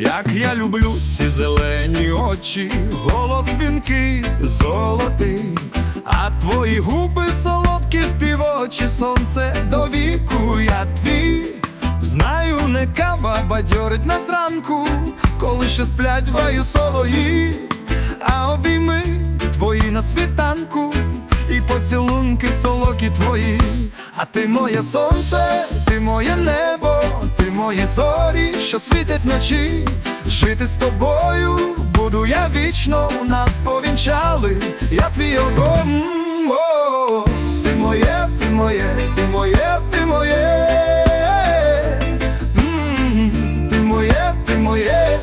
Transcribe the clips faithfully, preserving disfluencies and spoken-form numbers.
Як я люблю ці зелені очі, голос дзвінкий, золотий, а твої губи солодкі співочі, сонце до віку я твій. Знаю, не кава бадьорить нас ранку, коли ще сплять ваю солої, а обійми твої на світанку, і поцілунки солокі твої. А ти моє сонце, ти моє небо, ти мої зорі, що світять вночі. Жити з тобою буду я вічно, нас повінчали, я твій огонь. О, ти моє, ти моє, ти моє, ти моє. М, Ти моє, ти моє.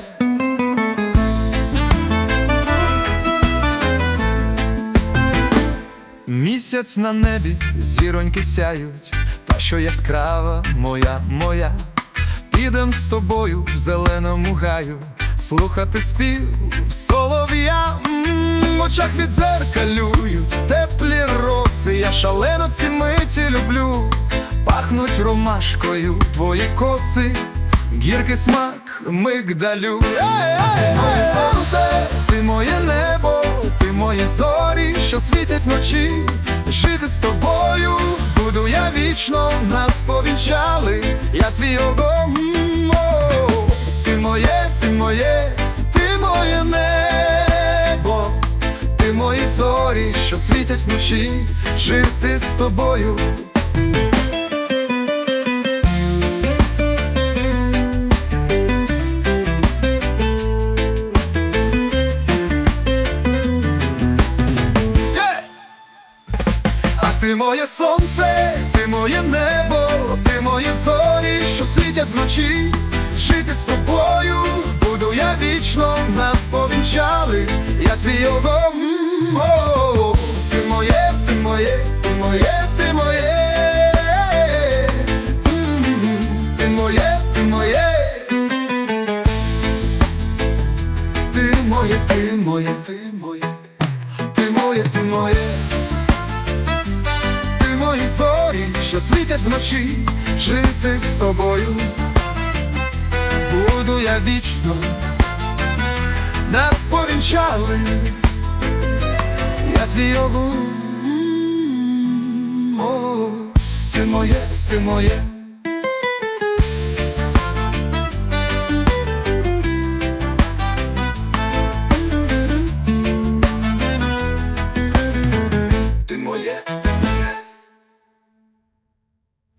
Місяць на небі, зіроньки сяють, та що яскрава моя, моя. Підем з тобою в зеленому гаю, слухати спів солов'я. В очах відзеркалюють теплі роси, я шалено ці миті люблю. Пахнуть ромашкою твої коси, гіркий смак мигдалю. Ти моє сонце, ти моє небо, ти мої зорі, що світять вночі. Жити з тобою буду я вічно, нас повінчали, я твій огонь. О, ти моє, ти моє, ти моє небо, ти мої зорі, що світять вночі. Жити з тобою. Ти моє сонце, ти моє небо, ти мої зорі, що світять вночі. Жити з тобою буду я вічно, нас повінчали, я твій огонь. О, ти моє, ти моє, ти моє, ти моє. М, Ти моє, ти моє. Ти моє, ти моє, ти моє. Ти моє, ти моє. Мої зорі, що світять вночі. Жити з тобою буду я вічно, нас повінчали, я твій огонь. О, ти моє, ти моє.